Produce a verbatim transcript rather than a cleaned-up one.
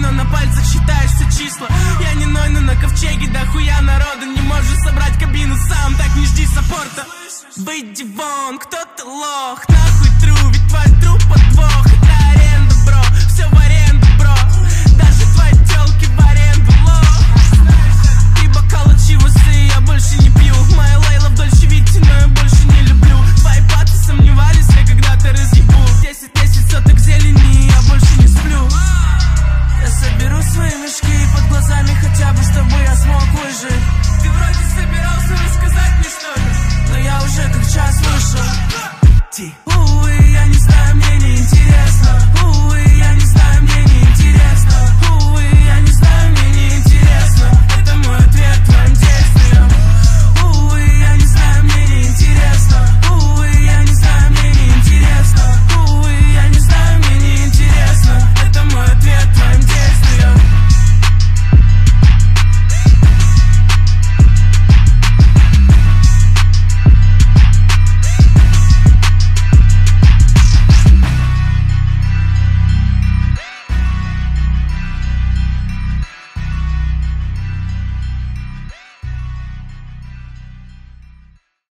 но на пальцах считаешь все числа. Я не ной, но на ковчеге дохуя народу. Не можешь собрать кабину сам, так не жди саппорта. Выйди вон, кто ты лох, нахуй тру, ведь твой друг